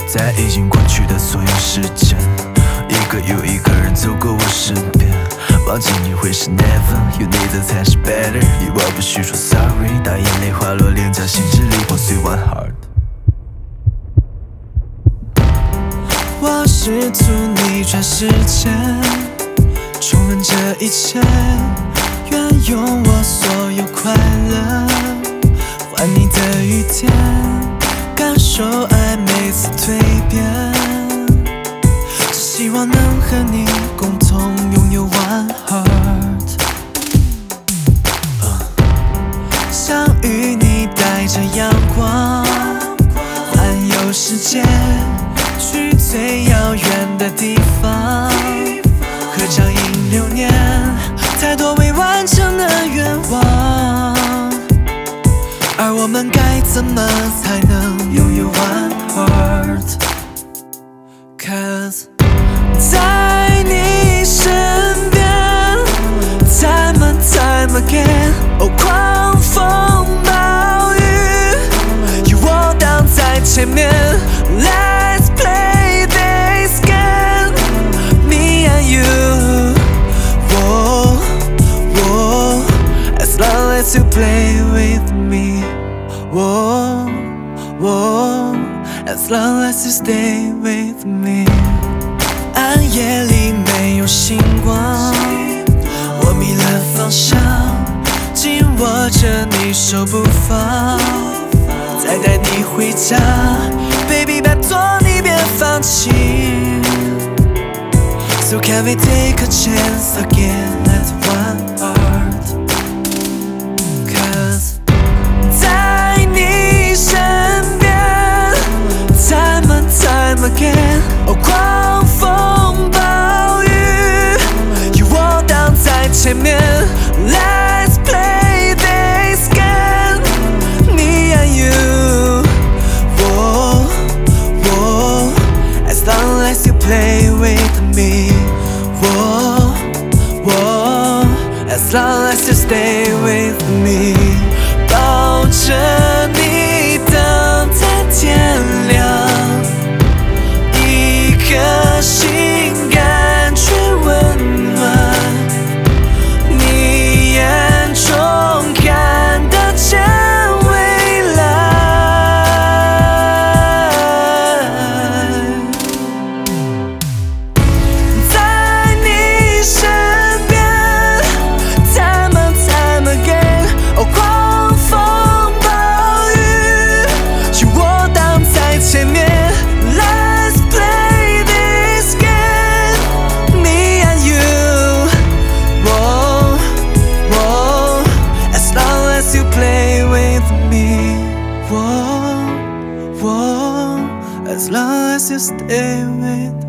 在已经过去的所有时间，一个又一个人走过我身边，忘记你会是 never， 有你的才是 better。遗忘不需说 sorry， 当眼泪滑落脸颊，心支离破碎 one heart。我试图逆转时间，重温这一切，愿用我所有快乐换你的雨天，感受爱每次蜕变，只希望能和你共同拥有 one heart。想与你带着阳光环游世界，去最遥远的地方，合掌迎流年，太多未完成的愿望，而我们该怎么才能拥有 one heart？ Cause 在你身边 time and time again， 哦，狂风暴雨，有我挡在前面 Let's play this game， me and you， as long as you play with me， as long as you stay with me。 暗夜里没有星光，我迷了方向，紧握着你手不放，再带你回家 Baby 拜托你别放弃， So can we take a chance again as one heart？ Cause 在你身边 time and time again， 哦，狂风暴雨，有我挡在前面 Let's play this game， me and you， as long as you play with me， as long as you stay with me， 抱着你等在天亮，一颗心感觉温暖，你眼中看得见未来，在你身边 time and time again， 哦，狂风暴雨，有我挡在前面 Let's play this game， me and you， as long as you play with me， as long as you stay with me。